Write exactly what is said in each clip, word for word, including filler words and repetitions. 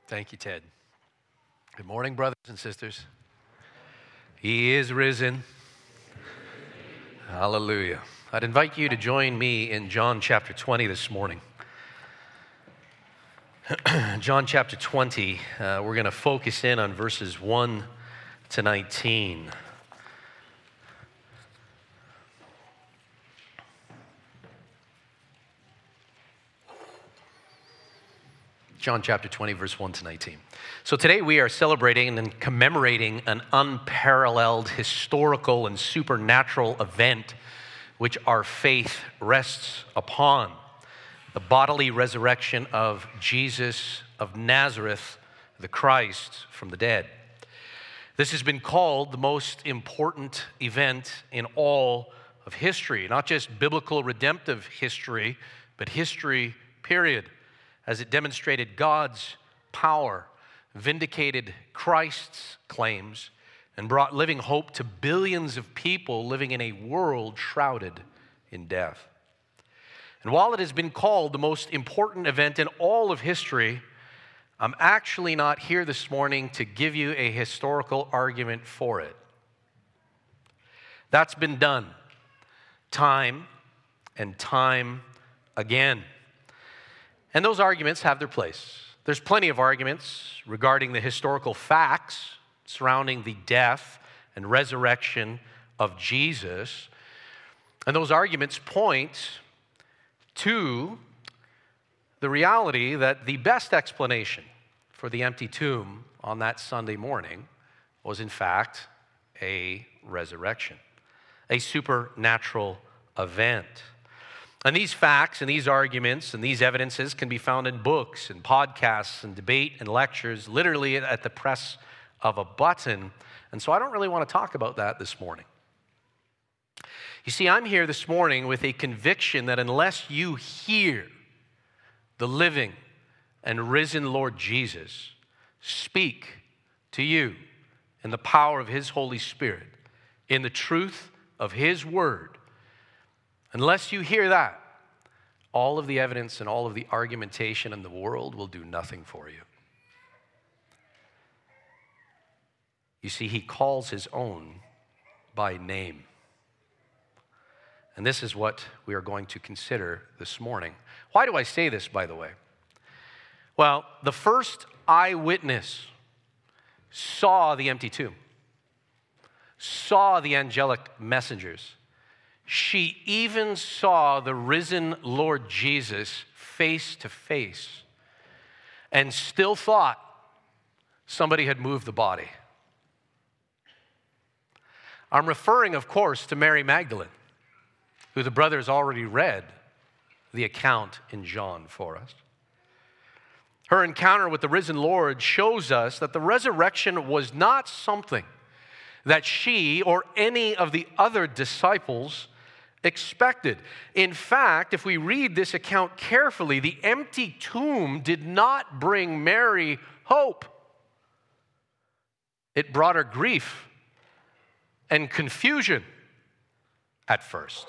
Thank you, Ted. Good morning, brothers and sisters. He is risen. Hallelujah. I'd invite you to join me in John chapter twenty this morning. John chapter twenty, uh, we're going to focus in on verses one to nineteen. John chapter twenty, verse one to nineteen. So today we are celebrating and commemorating an unparalleled historical and supernatural event which our faith rests upon: the bodily resurrection of Jesus of Nazareth, the Christ, from the dead. This has been called the most important event in all of history, not just biblical redemptive history, but history, period, as it demonstrated God's power, vindicated Christ's claims, and brought living hope to billions of people living in a world shrouded in death. And while it has been called the most important event in all of history, I'm actually not here this morning to give you a historical argument for it. That's been done time and time again. And those arguments have their place. There's plenty of arguments regarding the historical facts surrounding the death and resurrection of Jesus. And those arguments point to the reality that the best explanation for the empty tomb on that Sunday morning was, in fact, a resurrection, a supernatural event. And these facts and these arguments and these evidences can be found in books and podcasts and debate and lectures, literally at the press of a button. And so I don't really want to talk about that this morning. You see, I'm here this morning with a conviction that unless you hear the living and risen Lord Jesus speak to you in the power of His Holy Spirit, in the truth of His Word, unless you hear that, all of the evidence and all of the argumentation in the world will do nothing for you. You see, He calls His own by name. And this is what we are going to consider this morning. Why do I say this, by the way? Well, the first eyewitness saw the empty tomb, saw the angelic messengers. She even saw the risen Lord Jesus face to face and still thought somebody had moved the body. I'm referring, of course, to Mary Magdalene, who the brothers already read the account in John for us. Her encounter with the risen Lord shows us that the resurrection was not something that she or any of the other disciples expected. In fact, if we read this account carefully, the empty tomb did not bring Mary hope. It brought her grief and confusion at first.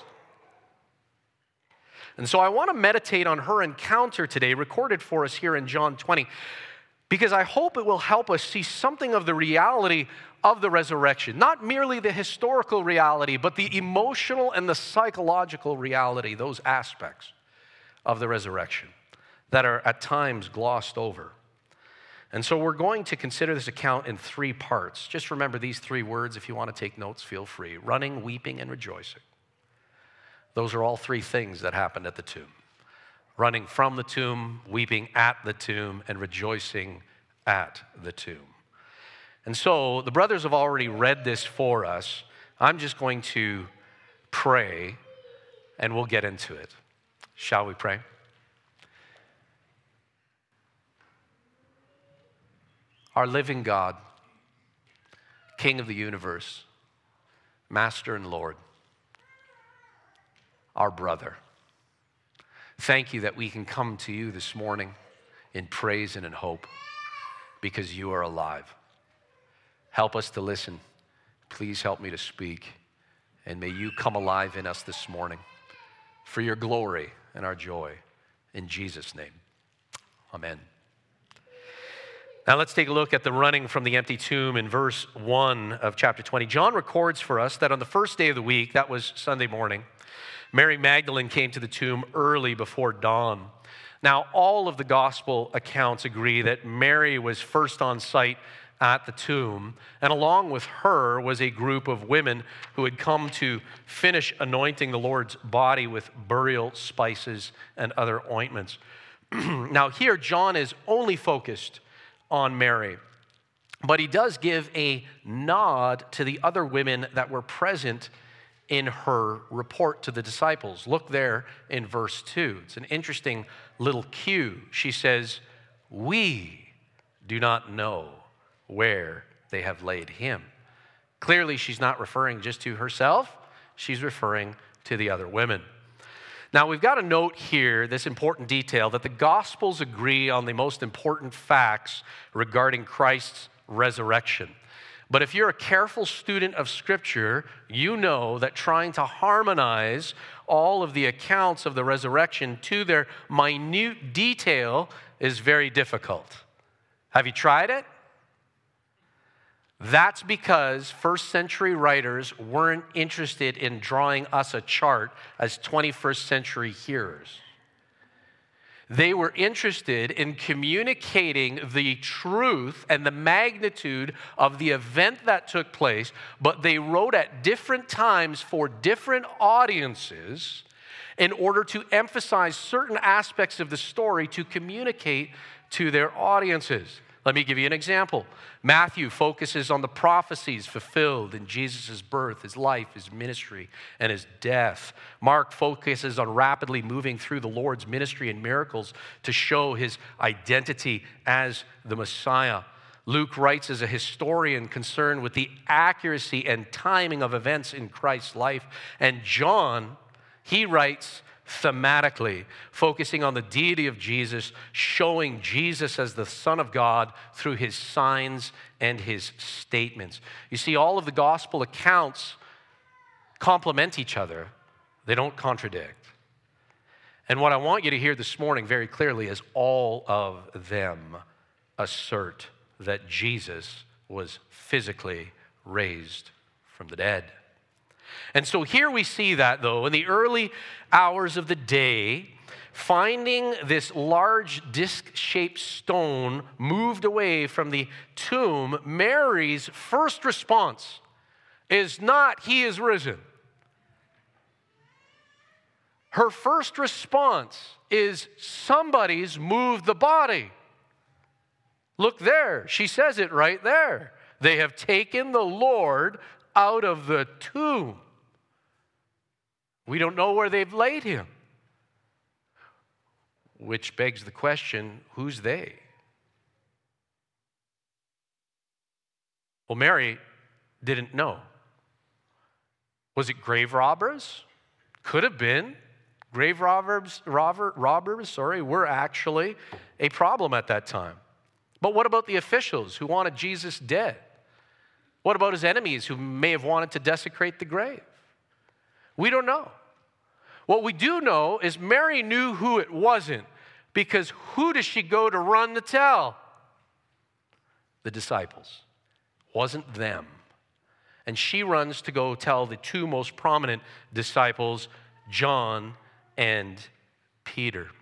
And so I want to meditate on her encounter today, recorded for us here in John twenty, because I hope it will help us see something of the reality of the resurrection. Not merely the historical reality, but the emotional and the psychological reality, those aspects of the resurrection that are at times glossed over. And so we're going to consider this account in three parts. Just remember these three words. If you want to take notes, feel free. Running, weeping, and rejoicing. Those are all three things that happened at the tomb. Running from the tomb, weeping at the tomb, and rejoicing at the tomb. And so the brothers have already read this for us. I'm just going to pray, and we'll get into it. Shall we pray? Our living God, King of the universe, Master and Lord, our brother, thank you that we can come to you this morning in praise and in hope because you are alive. Help us to listen. Please help me to speak. And may you come alive in us this morning for your glory and our joy. In Jesus' name, amen. Now let's take a look at the running from the empty tomb in verse one of chapter twenty. John records for us that on the first day of the week, that was Sunday morning, Mary Magdalene came to the tomb early before dawn. Now, all of the gospel accounts agree that Mary was first on site at the tomb, and along with her was a group of women who had come to finish anointing the Lord's body with burial spices and other ointments. Now, here, John is only focused on Mary, but he does give a nod to the other women that were present in her report to the disciples. Look there in verse two. It's an interesting little cue. She says, "We do not know where they have laid him." Clearly, she's not referring just to herself. She's referring to the other women. Now, we've got to note here this important detail that the Gospels agree on the most important facts regarding Christ's resurrection. But if you're a careful student of Scripture, you know that trying to harmonize all of the accounts of the resurrection to their minute detail is very difficult. Have you tried it? That's because first century writers weren't interested in drawing us a chart as twenty-first century hearers. They were interested in communicating the truth and the magnitude of the event that took place, but they wrote at different times for different audiences in order to emphasize certain aspects of the story to communicate to their audiences. Let me give you an example. Matthew focuses on the prophecies fulfilled in Jesus' birth, his life, his ministry, and his death. Mark focuses on rapidly moving through the Lord's ministry and miracles to show his identity as the Messiah. Luke writes as a historian concerned with the accuracy and timing of events in Christ's life. And John, he writes thematically, focusing on the deity of Jesus, showing Jesus as the Son of God through his signs and his statements. You see, all of the gospel accounts complement each other. They don't contradict. And what I want you to hear this morning very clearly is all of them assert that Jesus was physically raised from the dead. And so here we see that, though, in the early hours of the day, finding this large disc-shaped stone moved away from the tomb, Mary's first response is not, "He is risen." Her first response is, "Somebody's moved the body." Look there. She says it right there. "They have taken the Lord out of the tomb. We don't know where they've laid him." Which begs the question, who's they? Well, Mary didn't know. Was it grave robbers? Could have been. Grave robbers, robber, robbers, sorry, were actually a problem at that time. But what about the officials who wanted Jesus dead? What about his enemies who may have wanted to desecrate the grave? We don't know. What we do know is Mary knew who it wasn't, because who does she go to run to tell? The disciples. Wasn't them. And she runs to go tell the two most prominent disciples, John and Peter.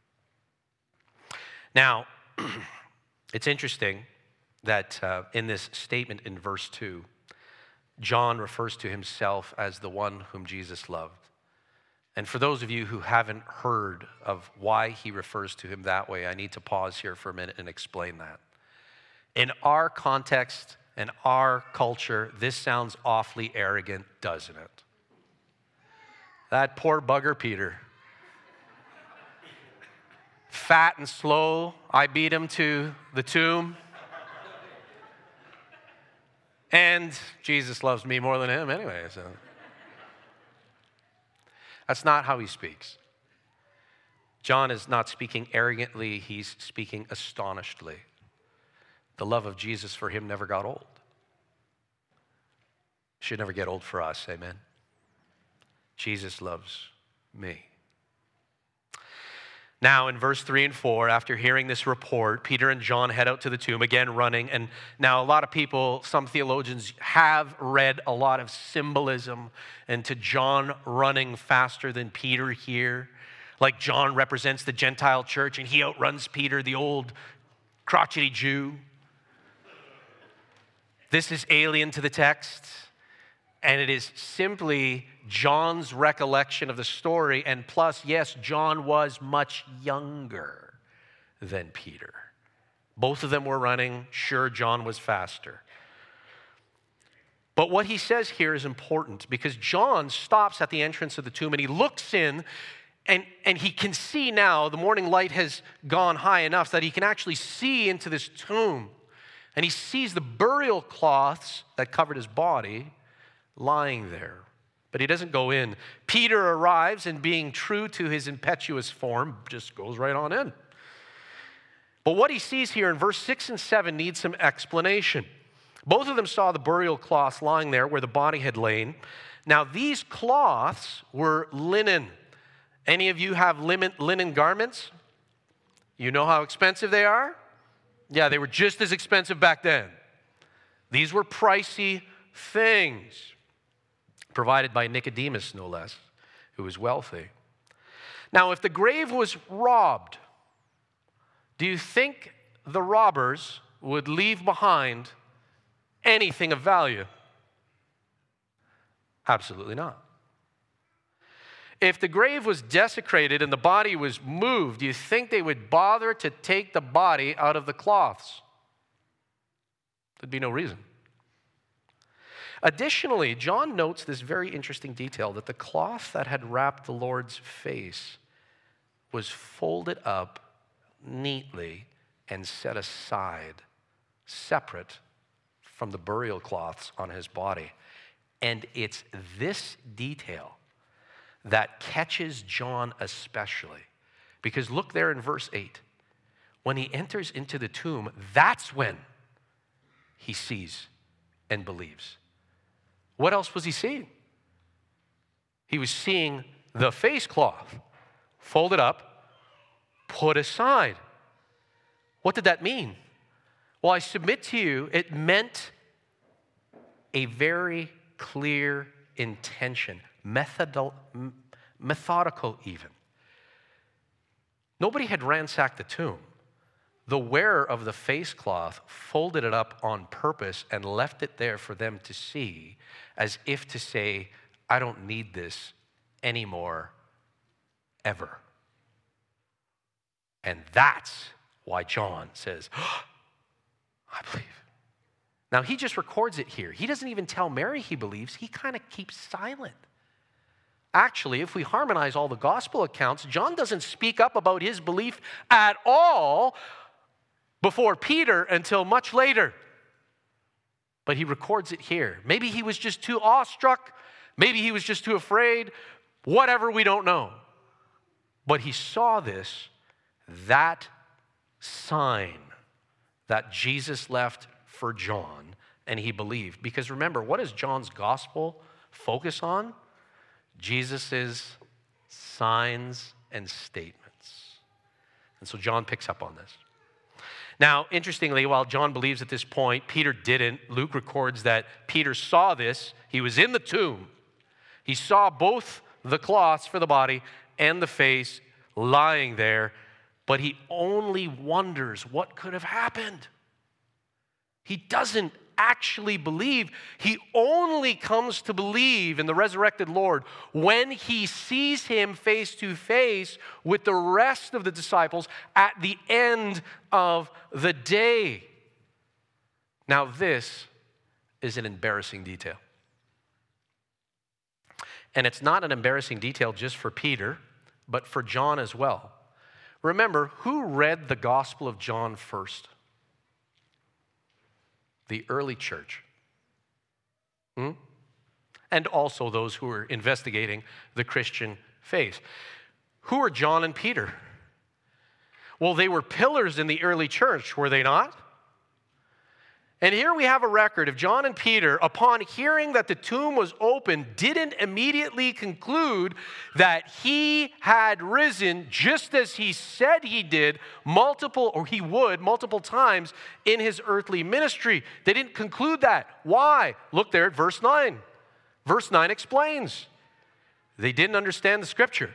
Now, it's interesting that uh, in this statement in verse two, John refers to himself as the one whom Jesus loved. And for those of you who haven't heard of why he refers to him that way, I need to pause here for a minute and explain that. In our context and our culture, this sounds awfully arrogant, doesn't it? That poor bugger Peter. Fat and slow, I beat him to the tomb. And Jesus loves me more than him anyway, so. That's not how he speaks. John is not speaking arrogantly, he's speaking astonishedly. The love of Jesus for him never got old. Should never get old for us, amen? Jesus loves me. Now, in verse three and four, after hearing this report, Peter and John head out to the tomb, again running. And now a lot of people, some theologians, have read a lot of symbolism into John running faster than Peter here. Like John represents the Gentile church, and he outruns Peter, the old crotchety Jew. This is alien to the text, and it is simply John's recollection of the story, and plus, yes, John was much younger than Peter. Both of them were running. Sure, John was faster. But what he says here is important because John stops at the entrance of the tomb and he looks in, and, and he can see now the morning light has gone high enough that he can actually see into this tomb. And he sees the burial cloths that covered his body lying there. But he doesn't go in. Peter arrives and, being true to his impetuous form, just goes right on in. But what he sees here in verse six and seven needs some explanation. Both of them saw the burial cloths lying there where the body had lain. Now, these cloths were linen. Any of you have linen garments? You know how expensive they are? Yeah, they were just as expensive back then. These were pricey things, provided by Nicodemus, no less, who was wealthy. Now, if the grave was robbed, do you think the robbers would leave behind anything of value? Absolutely not. If the grave was desecrated and the body was moved, do you think they would bother to take the body out of the cloths? There'd be no reason. Additionally, John notes this very interesting detail that the cloth that had wrapped the Lord's face was folded up neatly and set aside, separate from the burial cloths on his body. And it's this detail that catches John especially. Because look there in verse eight. When he enters into the tomb, that's when he sees and believes. What else was he seeing? He was seeing the face cloth folded up, put aside. What did that mean? Well, I submit to you, it meant a very clear intention, methodical, methodical even. Nobody had ransacked the tomb. The wearer of the face cloth folded it up on purpose and left it there for them to see, as if to say, I don't need this anymore, ever. And that's why John says, oh, I believe. Now, he just records it here. He doesn't even tell Mary he believes. He kind of keeps silent. Actually, if we harmonize all the gospel accounts, John doesn't speak up about his belief at all before Peter until much later. But he records it here. Maybe he was just too awestruck. Maybe he was just too afraid. Whatever, we don't know. But he saw this, that sign that Jesus left for John, and he believed. Because remember, what does John's gospel focus on? Jesus' signs and statements. And so John picks up on this. Now, interestingly, while John believes at this point, Peter didn't. Luke records that Peter saw this. He was in the tomb. He saw both the cloths for the body and the face lying there, but he only wonders what could have happened. He doesn't actually believe. He only comes to believe in the resurrected Lord when he sees him face to face with the rest of the disciples at the end of the day. Now, this is an embarrassing detail. And it's not an embarrassing detail just for Peter, but for John as well. Remember, who read the Gospel of John first? The early church. Hmm? And also those who were investigating the Christian faith. Who are John and Peter? Well, they were pillars in the early church, were they not? And here we have a record of John and Peter, upon hearing that the tomb was open, didn't immediately conclude that he had risen just as he said he did multiple, or he would multiple times in his earthly ministry. They didn't conclude that. Why? Look there at verse nine. Verse nine explains. They didn't understand the scripture.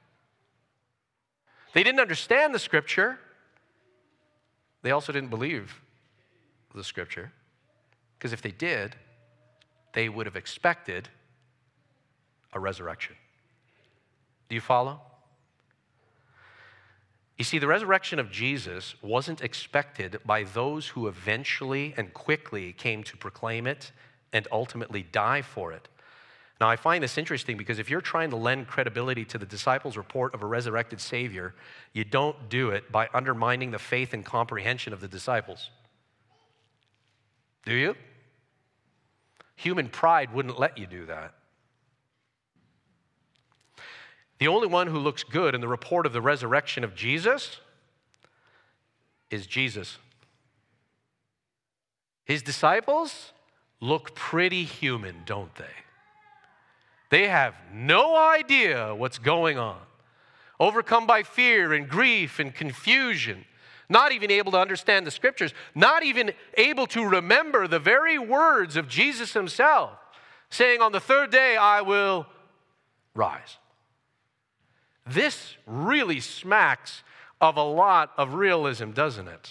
They didn't understand the scripture. They also didn't believe the scripture, because if they did, they would have expected a resurrection. Do you follow? You see, the resurrection of Jesus wasn't expected by those who eventually and quickly came to proclaim it and ultimately die for it. Now, I find this interesting because if you're trying to lend credibility to the disciples' report of a resurrected Savior, you don't do it by undermining the faith and comprehension of the disciples. Do you? Human pride wouldn't let you do that. The only one who looks good in the report of the resurrection of Jesus is Jesus. His disciples look pretty human, don't they? They have no idea what's going on. Overcome by fear and grief and confusion. Not even able to understand the scriptures. Not even able to remember the very words of Jesus himself, saying, on the third day I will rise. This really smacks of a lot of realism, doesn't it?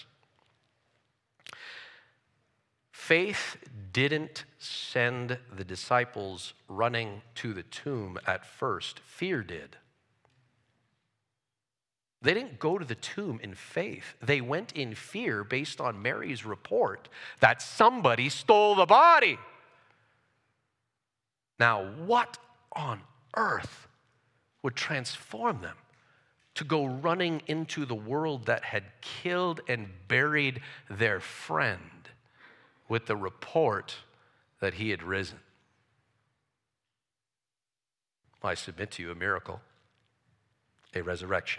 Faith didn't send the disciples running to the tomb at first. Fear did. They didn't go to the tomb in faith. They went in fear based on Mary's report that somebody stole the body. Now, what on earth would transform them to go running into the world that had killed and buried their friend with the report that he had risen? I submit to you a miracle, a resurrection.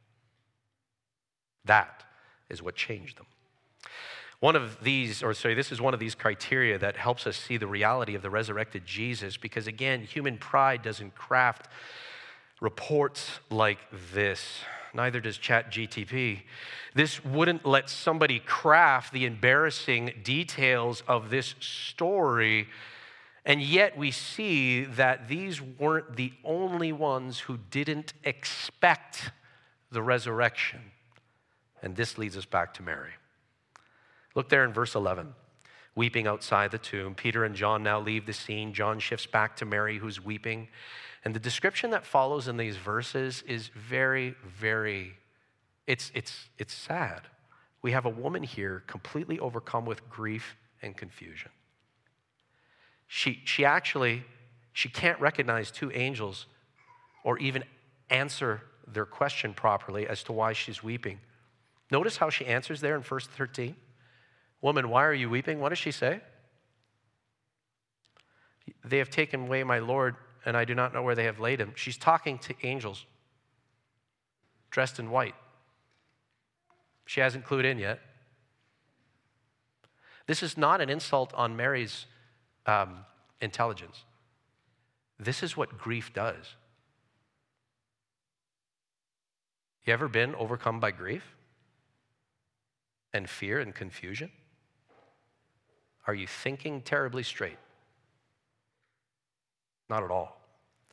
That is what changed them. One of these, or sorry, this is one of these criteria that helps us see the reality of the resurrected Jesus, because again, human pride doesn't craft reports like this. Neither does ChatGPT. This wouldn't let somebody craft the embarrassing details of this story, and yet we see that these weren't the only ones who didn't expect the resurrection. And this leads us back to Mary. Look there in verse eleven. Weeping outside the tomb, Peter and John now leave the scene. John shifts back to Mary, who's weeping. And the description that follows in these verses is very, very, it's, it's, it's sad. We have a woman here completely overcome with grief and confusion. She, she actually, she can't recognize two angels or even answer their question properly as to why she's weeping. Notice how she answers there in verse thirteen. Woman, why are you weeping? What does she say? They have taken away my Lord, and I do not know where they have laid him. She's talking to angels dressed in white. She hasn't clued in yet. This is not an insult on Mary's um, intelligence. This is what grief does. You ever been overcome by grief and fear and confusion? Are you thinking terribly straight? Not at all.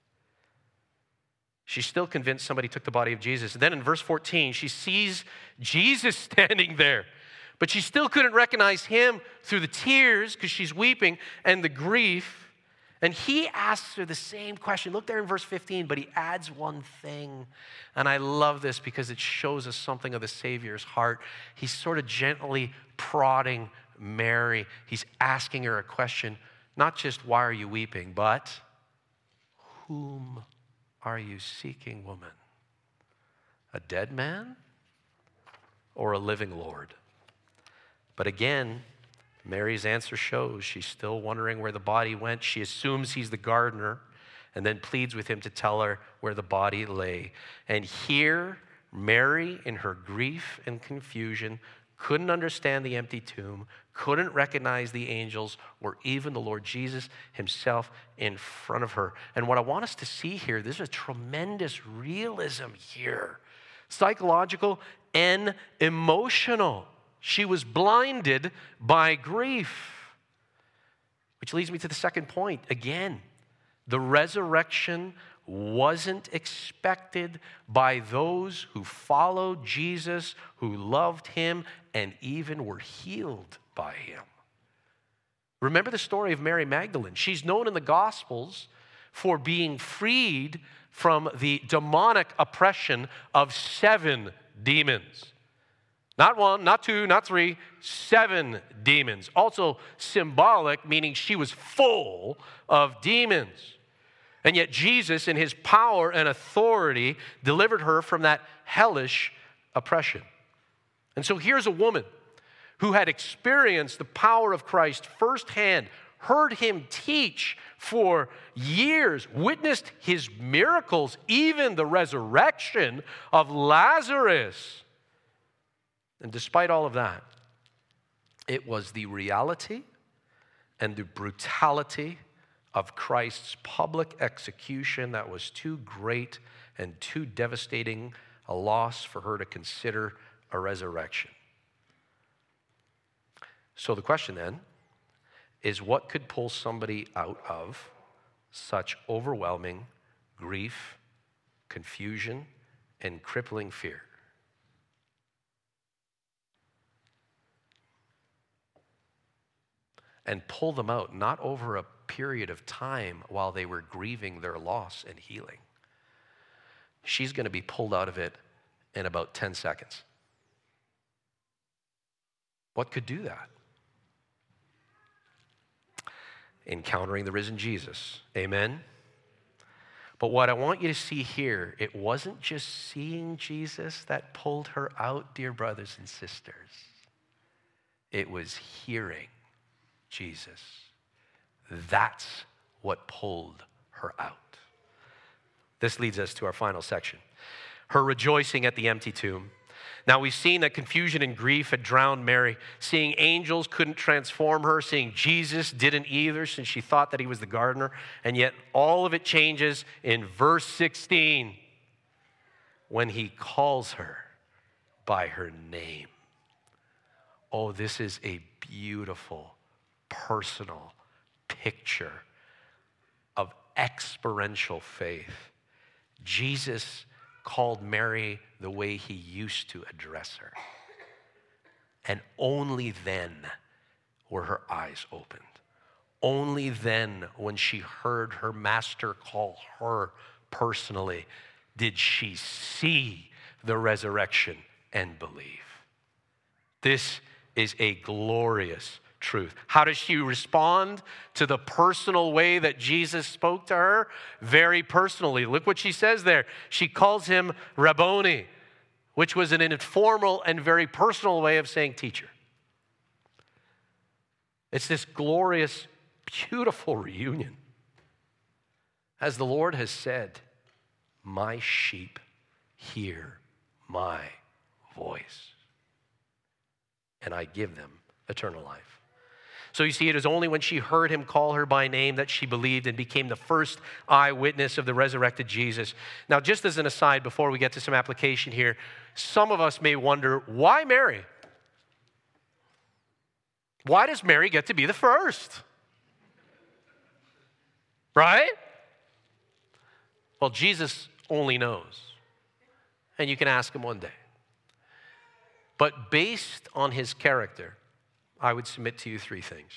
She's still convinced somebody took the body of Jesus. And then in verse fourteen, she sees Jesus standing there, but she still couldn't recognize him through the tears because she's weeping and the grief. And he asks her the same question. Look there in verse fifteen, but he adds one thing. And I love this because it shows us something of the Savior's heart. He's sort of gently prodding Mary. He's asking her a question, not just why are you weeping, but whom are you seeking, woman? A dead man or a living Lord? But again, Mary's answer shows she's still wondering where the body went. She assumes he's the gardener and then pleads with him to tell her where the body lay. And here, Mary, in her grief and confusion, couldn't understand the empty tomb, couldn't recognize the angels or even the Lord Jesus himself in front of her. And what I want us to see here, there's a tremendous realism here, psychological and emotional. She was blinded by grief. Which leads me to the second point. Again, the resurrection wasn't expected by those who followed Jesus, who loved him, and even were healed by him. Remember the story of Mary Magdalene. She's known in the Gospels for being freed from the demonic oppression of seven demons. Not one, not two, not three, seven demons. Also symbolic, meaning she was full of demons. And yet Jesus, in his power and authority, delivered her from that hellish oppression. And so here's a woman who had experienced the power of Christ firsthand, heard him teach for years, witnessed his miracles, even the resurrection of Lazarus. And despite all of that, it was the reality and the brutality of Christ's public execution that was too great and too devastating a loss for her to consider a resurrection. So the question then is, what could pull somebody out of such overwhelming grief, confusion, and crippling fear? And pull them out, not over a period of time while they were grieving their loss and healing. She's going to be pulled out of it in about ten seconds. What could do that? Encountering the risen Jesus. Amen? But what I want you to see here, it wasn't just seeing Jesus that pulled her out, dear brothers and sisters. It was hearing Jesus. That's what pulled her out. This leads us to our final section. Her rejoicing at the empty tomb. Now we've seen that confusion and grief had drowned Mary. Seeing angels couldn't transform her. Seeing Jesus didn't either, since she thought that he was the gardener. And yet all of it changes in verse sixteen when he calls her by her name. Oh, this is a beautiful, personal picture of experiential faith. Jesus called Mary the way he used to address her. And only then were her eyes opened. Only then, when she heard her master call her personally, did she see the resurrection and believe. This is a glorious truth. How does she respond to the personal way that Jesus spoke to her? Very personally. Look what she says there. She calls him Rabboni, which was an informal and very personal way of saying teacher. It's this glorious, beautiful reunion. As the Lord has said, my sheep hear my voice, and I give them eternal life. So you see, it is only when she heard him call her by name that she believed and became the first eyewitness of the resurrected Jesus. Now, just as an aside, before we get to some application here, some of us may wonder, why Mary? Why does Mary get to be the first? Right? Well, Jesus only knows. And you can ask him one day. But based on his character, I would submit to you three things.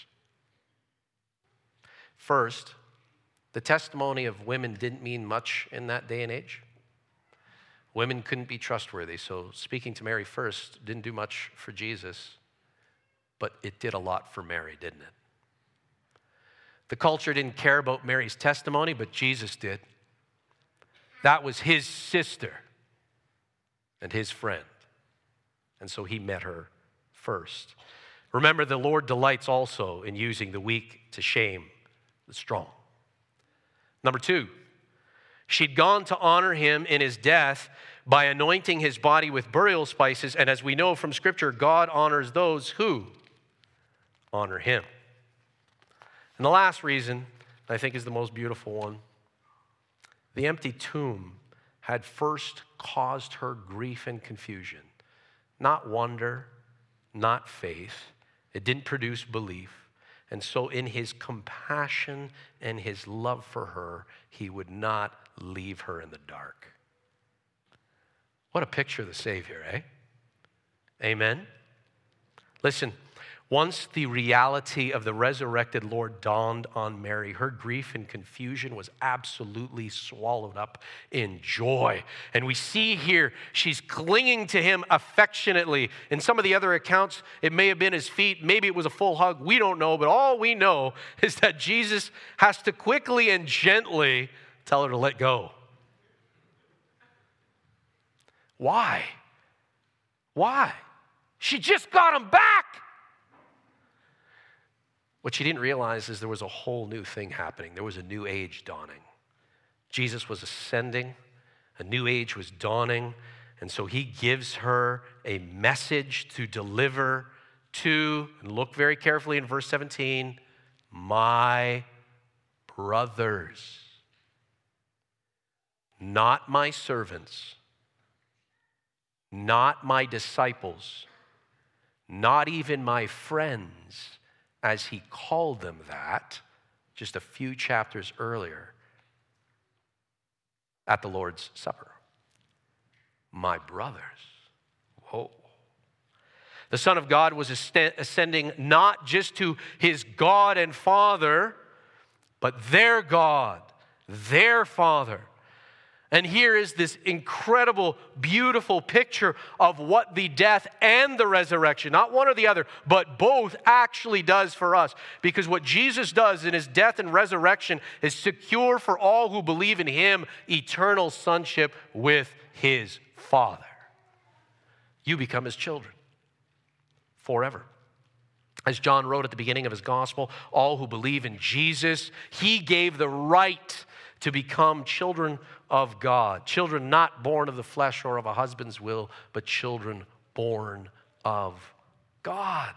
First, the testimony of women didn't mean much in that day and age. Women couldn't be trustworthy, so speaking to Mary first didn't do much for Jesus, but it did a lot for Mary, didn't it? The culture didn't care about Mary's testimony, but Jesus did. That was his sister and his friend, and so he met her first. Remember, the Lord delights also in using the weak to shame the strong. Number two, she'd gone to honor him in his death, by anointing his body with burial spices. And as we know from Scripture, God honors those who honor him. And the last reason, I think, is the most beautiful one. The empty tomb had first caused her grief and confusion, not wonder, not faith. It didn't produce belief. And so in his compassion and his love for her, he would not leave her in the dark. What a picture of the Savior, eh? Amen? Listen, once the reality of the resurrected Lord dawned on Mary, her grief and confusion was absolutely swallowed up in joy. And we see here, she's clinging to him affectionately. In some of the other accounts, it may have been his feet, maybe it was a full hug, we don't know, but all we know is that Jesus has to quickly and gently tell her to let go. Why? Why? She just got him back. What she didn't realize is there was a whole new thing happening. There was a new age dawning. Jesus was ascending. A new age was dawning. And so he gives her a message to deliver to, and look very carefully in verse seventeen, my brothers, not my servants, not my disciples, not even my friends, as he called them that just a few chapters earlier at the Lord's Supper. My brothers. Whoa. The Son of God was ascending not just to his God and Father, but their God, their Father. And here is this incredible, beautiful picture of what the death and the resurrection, not one or the other, but both actually does for us. Because what Jesus does in his death and resurrection is secure for all who believe in him eternal sonship with his Father. You become his children forever. As John wrote at the beginning of his gospel, all who believe in Jesus, he gave the right to become children of God. Children not born of the flesh or of a husband's will, but children born of God.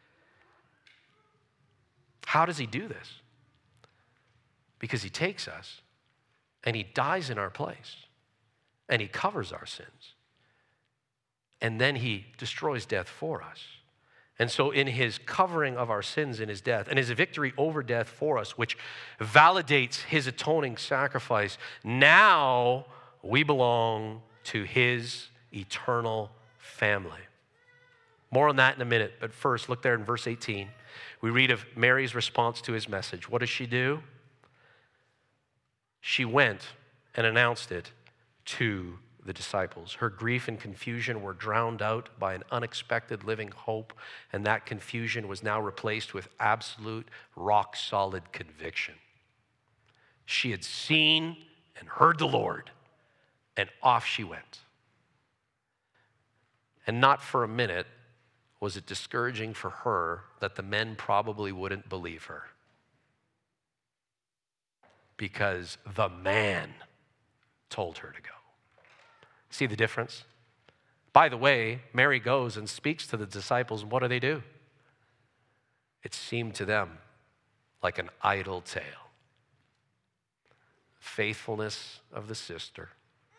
How does he do this? Because he takes us and he dies in our place and he covers our sins. And then he destroys death for us. And so in his covering of our sins in his death and his victory over death for us, which validates his atoning sacrifice, now we belong to his eternal family. More on that in a minute, but first look there in verse eighteen. We read of Mary's response to his message. What does she do? She went and announced it to the disciples. Her grief and confusion were drowned out by an unexpected living hope, and that confusion was now replaced with absolute rock-solid conviction. She had seen and heard the Lord, and off she went. And not for a minute was it discouraging for her that the men probably wouldn't believe her, because the man told her to go. See the difference? By the way, Mary goes and speaks to the disciples, and what do they do? It seemed to them like an idle tale. Faithfulness of the sister.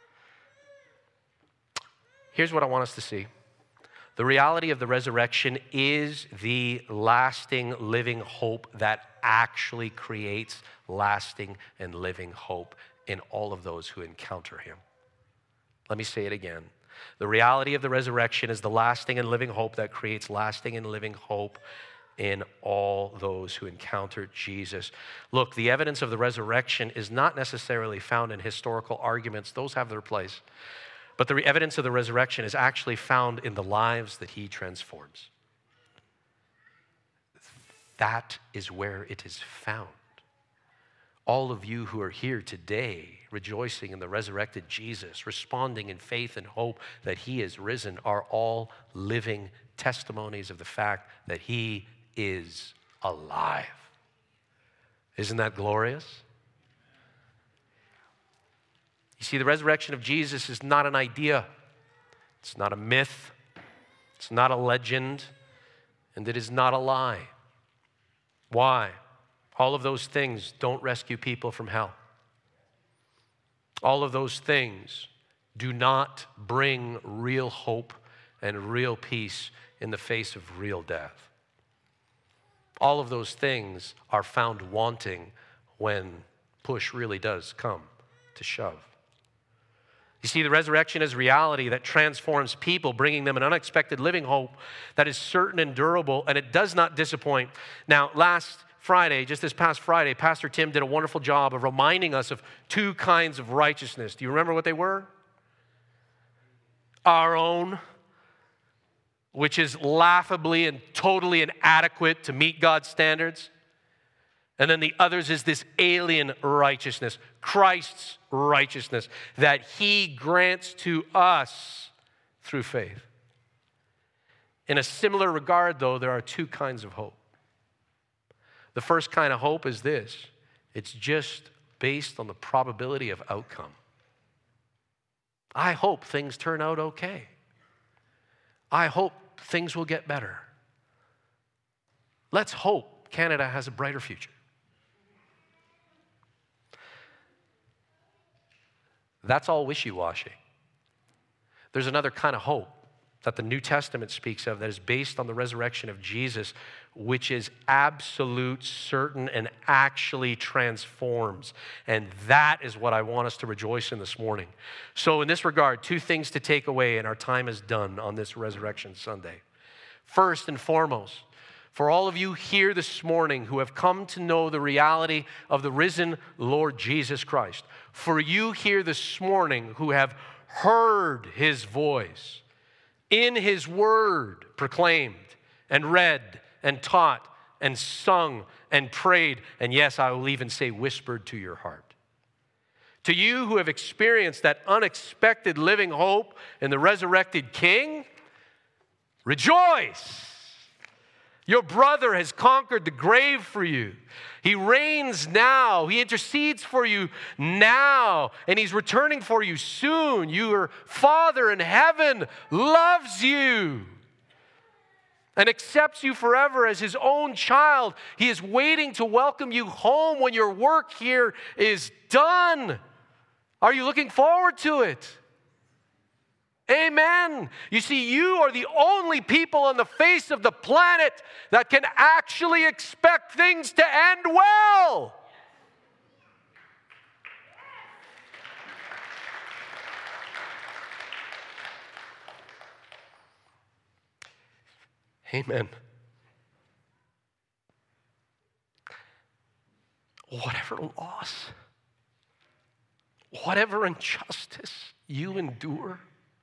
Here's what I want us to see. The reality of the resurrection is the lasting, living hope that actually creates lasting and living hope in all of those who encounter him. Let me say it again. The reality of the resurrection is the lasting and living hope that creates lasting and living hope in all those who encounter Jesus. Look, the evidence of the resurrection is not necessarily found in historical arguments. Those have their place. But the evidence of the resurrection is actually found in the lives that he transforms. That is where it is found. All of you who are here today, rejoicing in the resurrected Jesus, responding in faith and hope that he is risen, are all living testimonies of the fact that he is alive. Isn't that glorious? You see, the resurrection of Jesus is not an idea. It's not a myth. It's not a legend. And it is not a lie. Why? All of those things don't rescue people from hell. All of those things do not bring real hope and real peace in the face of real death. All of those things are found wanting when push really does come to shove. You see, the resurrection is reality that transforms people, bringing them an unexpected living hope that is certain and durable, and it does not disappoint. Now, last Friday, just this past Friday, Pastor Tim did a wonderful job of reminding us of two kinds of righteousness. Do you remember what they were? Our own, which is laughably and totally inadequate to meet God's standards. And then the others is this alien righteousness, Christ's righteousness, that he grants to us through faith. In a similar regard, though, there are two kinds of hope. The first kind of hope is this: it's just based on the probability of outcome. I hope things turn out okay. I hope things will get better. Let's hope Canada has a brighter future. That's all wishy-washy. There's another kind of hope that the New Testament speaks of that is based on the resurrection of Jesus, which is absolute, certain, and actually transforms. And that is what I want us to rejoice in this morning. So in this regard, two things to take away, and our time is done on this Resurrection Sunday. First and foremost, for all of you here this morning who have come to know the reality of the risen Lord Jesus Christ, for you here this morning who have heard his voice, in his word proclaimed and read and taught and sung and prayed, and yes, I will even say whispered to your heart. To you who have experienced that unexpected living hope in the resurrected King, rejoice! Your brother has conquered the grave for you. He reigns now. He intercedes for you now. And he's returning for you soon. Your Father in heaven loves you and accepts you forever as his own child. He is waiting to welcome you home when your work here is done. Are you looking forward to it? Amen. You see, you are the only people on the face of the planet that can actually expect things to end well. Amen. Whatever loss, whatever injustice you endure,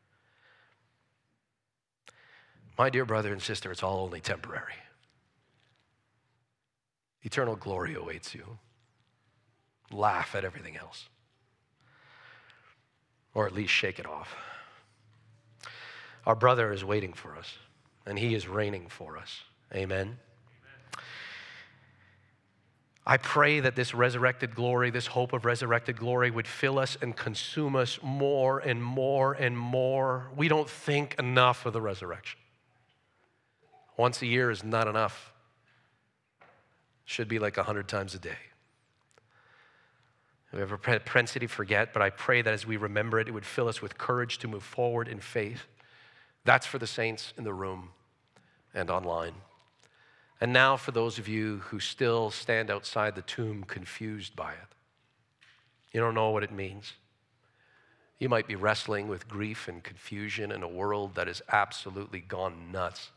my dear brother and sister, it's all only temporary. Eternal glory awaits you. Laugh at everything else. Or at least shake it off. Our brother is waiting for us, and he is reigning for us. Amen. Amen. I pray that this resurrected glory, this hope of resurrected glory would fill us and consume us more and more and more. We don't think enough of the resurrection. Once a year is not enough. Should be like a hundred times a day. We have a propensity to forget, but I pray that as we remember it, it would fill us with courage to move forward in faith. That's for the saints in the room and online. And now for those of you who still stand outside the tomb confused by it. You don't know what it means. You might be wrestling with grief and confusion in a world that has absolutely gone nuts.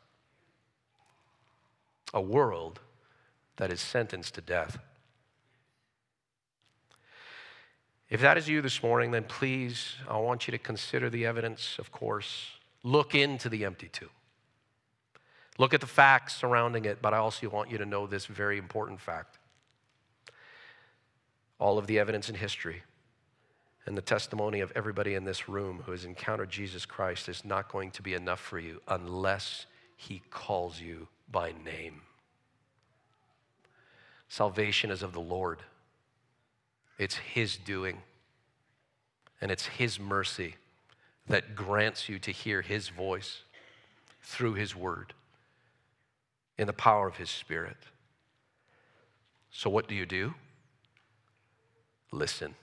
A world that is sentenced to death. If that is you this morning, then please, I want you to consider the evidence, of course. Look into the empty tomb. Look at the facts surrounding it, but I also want you to know this very important fact. All of the evidence in history and the testimony of everybody in this room who has encountered Jesus Christ is not going to be enough for you unless he calls you by name. Salvation is of the Lord. It's his doing. And it's his mercy that grants you to hear his voice through his word in the power of his Spirit. So what do you do? Listen.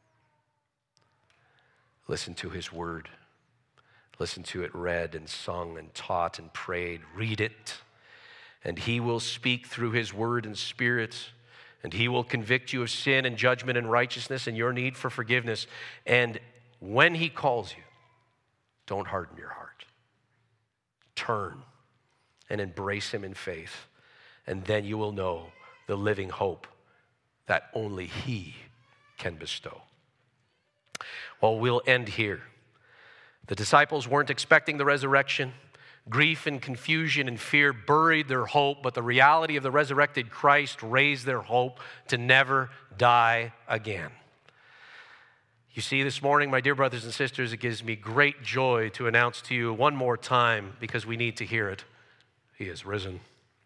Listen to his word. Listen to it read and sung and taught and prayed. Read it. And he will speak through his word and Spirit. And he will convict you of sin and judgment and righteousness and your need for forgiveness. And when he calls you, don't harden your heart. Turn and embrace him in faith. And then you will know the living hope that only he can bestow. Well, we'll end here. The disciples weren't expecting the resurrection. Grief and confusion and fear buried their hope, but the reality of the resurrected Christ raised their hope to never die again. You see, this morning, my dear brothers and sisters, it gives me great joy to announce to you one more time, because we need to hear it, he is risen.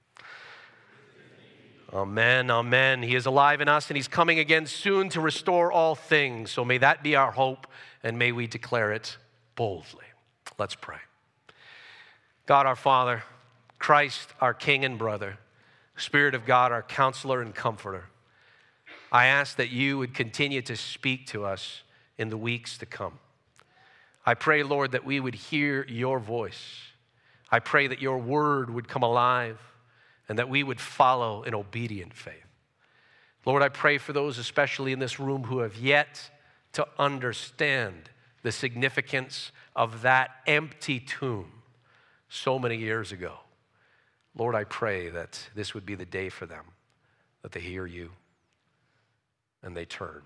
Amen, amen. He is alive in us, and he's coming again soon to restore all things. So may that be our hope, and may we declare it boldly. Let's pray. God our Father, Christ our King and brother, Spirit of God our counselor and comforter, I ask that you would continue to speak to us in the weeks to come. I pray, Lord, that we would hear your voice. I pray that your word would come alive and that we would follow in obedient faith. Lord, I pray for those, especially in this room, who have yet to understand the significance of that empty tomb so many years ago. Lord, I pray that this would be the day for them, that they hear you and they turn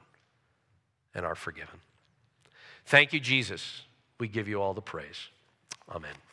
and are forgiven. Thank you, Jesus. We give you all the praise. Amen.